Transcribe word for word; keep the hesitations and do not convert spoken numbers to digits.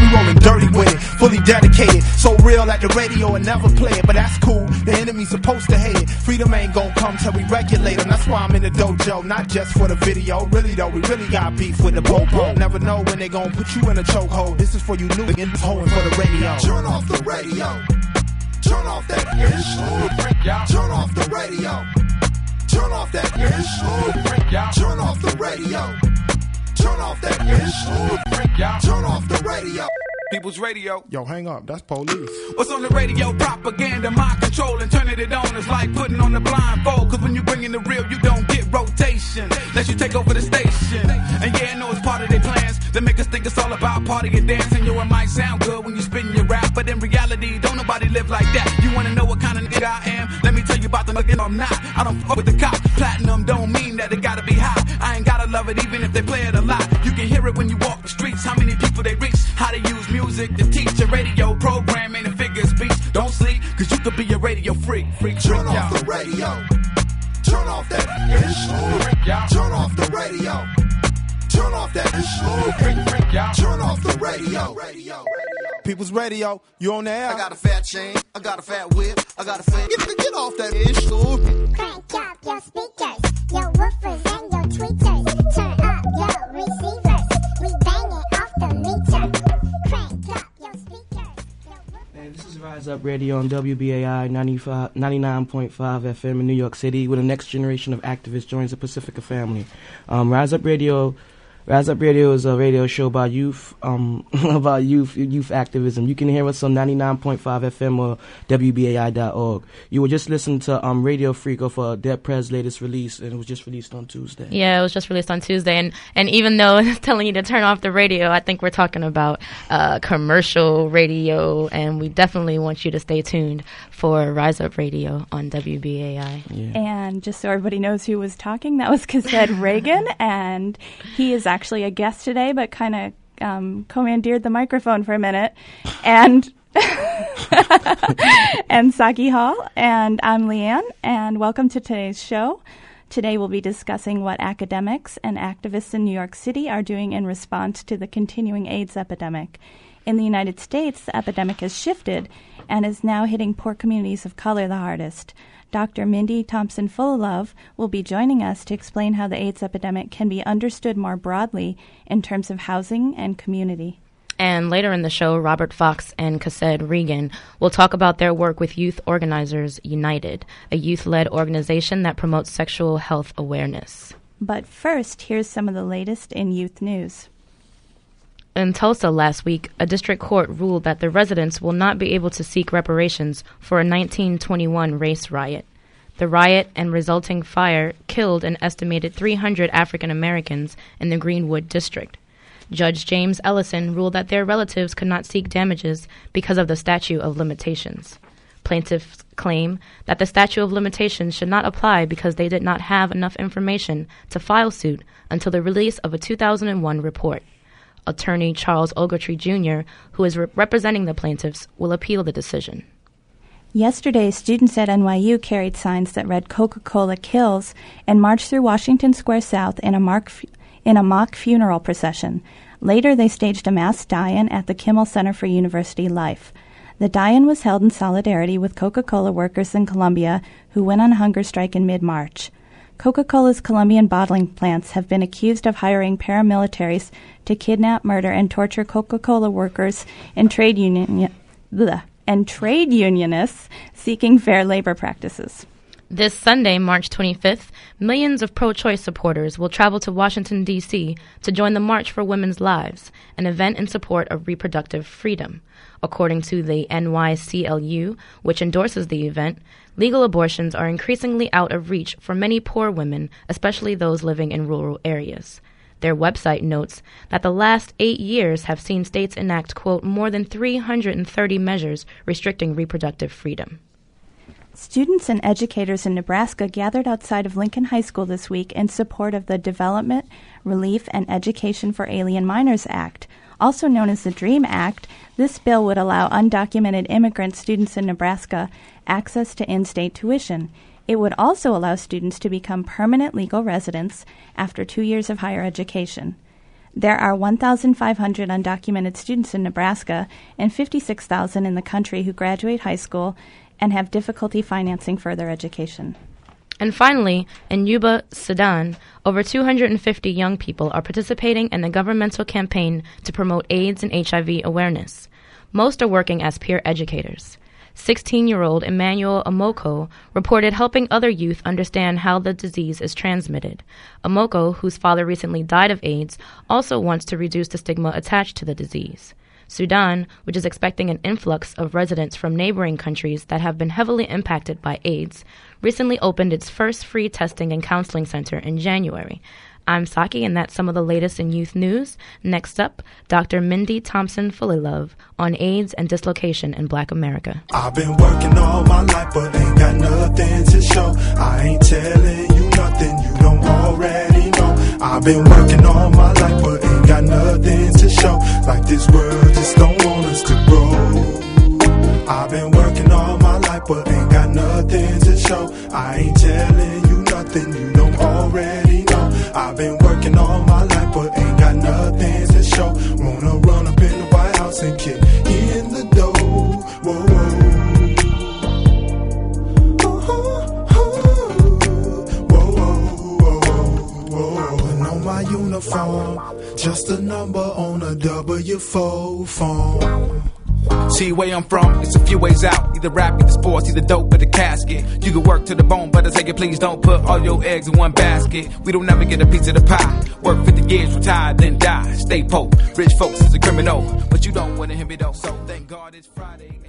we rolling dirty with it, fully dedicated. So real at the radio and never play it, but that's cool. The enemy's supposed to hate it. Freedom ain't gon' come till we regulate them. That's why I'm in the dojo, not just for the video. Really though, we really got beef with the popo. Never know when they gon' put you in a chokehold. This is for you new in this hole and for the radio. Turn off the radio. Turn off that ish. Turn off the radio. Turn off that ish. Turn off the radio. Turn off that ish. Turn off the radio. People's Radio. Yo, hang up. That's police. What's on the radio? Propaganda, mind control, and turning it on is like putting on the blindfold. Cause when you bring in the real, you don't get rotation. Let you take over the station. And yeah, I know it's part of their plans. They make us think it's all about party and dancing. Yo, it might sound good when you spin your rap, but in reality, don't nobody live like that. You wanna know what kind of nigga I am? Let me tell you about the nigga I'm not. I don't fuck with the cops. Platinum don't mean that it gotta be high. I ain't gotta love it even if they play it a lot. You can hear it when you walk the streets. How many people they reach? How they use music to teach a radio program ain't a figure of speech. Don't sleep, cause you could be a radio freak. Freak, Turn freak, off yo. the radio. Turn off that ish. Turn off the radio. Turn off that ish. Turn off the radio. radio. People's Radio, you on the air? I got a fat chain, I got a fat whip, I got a fat. Get, get off that ish. Crank up your speakers, your woofers and your tweeters. Turn up your receivers. We bang it off the meter. Crank up your speakers. Hey, this is Rise Up Radio on W B A I ninety-five, ninety-nine point five F M in New York City, where the next generation of activists joins the Pacifica family. Um, Rise Up Radio. Rise Up Radio is a radio show about youth, um, about youth, youth activism. You can hear us on ninety-nine point five F M or W B A I dot org. You were just listening to um, Radio Freak of uh, Dead Prez' latest release, and it was just released on Tuesday. Yeah, it was just released on Tuesday, and, and even though it's telling you to turn off the radio, I think we're talking about uh, commercial radio, and we definitely want you to stay tuned for Rise Up Radio on W B A I. Yeah. And just so everybody knows who was talking, that was Cassette Reagan, and he is actually a guest today, but kind of um, commandeered the microphone for a minute. And and Saki Hall, and I'm Leanne, and welcome to today's show. Today we'll be discussing what academics and activists in New York City are doing in response to the continuing AIDS epidemic. In the United States, the epidemic has shifted and is now hitting poor communities of color the hardest. Doctor Mindy Thompson-Fullilove will be joining us to explain how the AIDS epidemic can be understood more broadly in terms of housing and community. And later in the show, Robert Fox and Cassette Reagan will talk about their work with Youth Organizers United, a youth-led organization that promotes sexual health awareness. But first, here's some of the latest in youth news. In Tulsa last week, a district court ruled that the residents will not be able to seek reparations for a nineteen twenty-one race riot. The riot and resulting fire killed an estimated three hundred African Americans in the Greenwood district. Judge James Ellison ruled that their relatives could not seek damages because of the statute of limitations. Plaintiffs claim that the statute of limitations should not apply because they did not have enough information to file suit until the release of a two thousand one report. Attorney Charles Ogletree Junior, who is re- representing the plaintiffs, will appeal the decision. Yesterday, students at N Y U carried signs that read Coca-Cola kills and marched through Washington Square South in a, mark f- in a mock funeral procession. Later, they staged a mass die-in at the Kimmel Center for University Life. The die-in was held in solidarity with Coca-Cola workers in Colombia who went on hunger strike in mid-March. Coca-Cola's Colombian bottling plants have been accused of hiring paramilitaries to kidnap, murder, and torture Coca-Cola workers and trade union bleh, and trade unionists seeking fair labor practices. This Sunday, March twenty-fifth, millions of pro-choice supporters will travel to Washington, D C to join the March for Women's Lives, an event in support of reproductive freedom. According to the N Y C L U, which endorses the event, legal abortions are increasingly out of reach for many poor women, especially those living in rural areas. Their website notes that the last eight years have seen states enact, quote, more than three hundred thirty measures restricting reproductive freedom. Students and educators in Nebraska gathered outside of Lincoln High School this week in support of the Development, Relief, and Education for Alien Minors Act. Also known as the DREAM Act, this bill would allow undocumented immigrant students in Nebraska access to in-state tuition. It would also allow students to become permanent legal residents after two years of higher education. There are one thousand five hundred undocumented students in Nebraska and fifty-six thousand in the country who graduate high school and have difficulty financing further education. And finally, in Yuba, Sudan, over two hundred fifty young people are participating in a governmental campaign to promote AIDS and H I V awareness. Most are working as peer educators. sixteen-year-old Emmanuel Amoko reported helping other youth understand how the disease is transmitted. Amoko, whose father recently died of AIDS, also wants to reduce the stigma attached to the disease. Sudan, which is expecting an influx of residents from neighboring countries that have been heavily impacted by AIDS, recently opened its first free testing and counseling center in January. I'm Saki, and that's some of the latest in youth news. Next up, Doctor Mindy Thompson-Fullilove on AIDS and dislocation in Black America. I've been working all my life, but ain't got nothing to show. I ain't telling you nothing you don't already know. I've been working all my life, but ain't got nothing to show. Like this world just don't want us to grow. I've been working all my life, but ain't got nothing to show. I ain't telling you nothing you don't already know. I've been working all my life, but ain't got nothing to show. Wanna run up in the White House and kick in the door. Whoa, whoa. Whoa, whoa, whoa, whoa. Putting on my uniform, just a number on a W four phone. See where I'm from, it's a few ways out. Either rap, either sports, either dope, or the casket. You can work to the bone, but I take it, please don't put all your eggs in one basket. We don't never get a piece of the pie. Work fifty years, retire, then die. Stay poor. Rich folks is a criminal, but you don't want to hear me though. So thank God it's Friday.